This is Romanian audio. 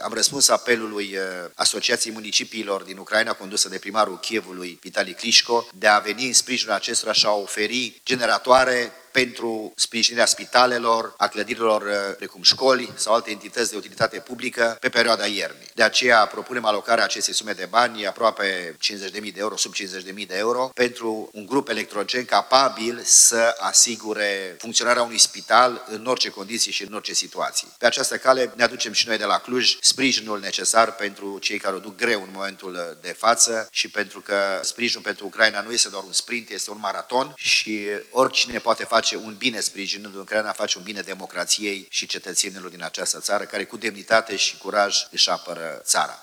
am răspuns apelului Asociației Municipiilor din Ucraina, condusă de primarul Kievului, Vitali Klitschko, de a veni în sprijinul acestora și a oferi generatoare pentru sprijinirea spitalelor, a clădirilor precum școli sau alte entități de utilitate publică pe perioada iernii. De aceea propunem alocarea acestei sume de bani, aproape 50.000 de euro, sub 50.000 de euro, pentru un grup electrogen capabil să asigure funcționarea unui spital în orice condiții și în orice situații. Pe această cale ne aducem și noi de la Cluj sprijinul necesar pentru cei care o duc greu în momentul de față și pentru că sprijinul pentru Ucraina nu este doar un sprint, este un maraton și oricine poate face un bine sprijinând Ucraina, face un bine democrației și cetățenilor din această țară care cu demnitate și curaj își apără țara.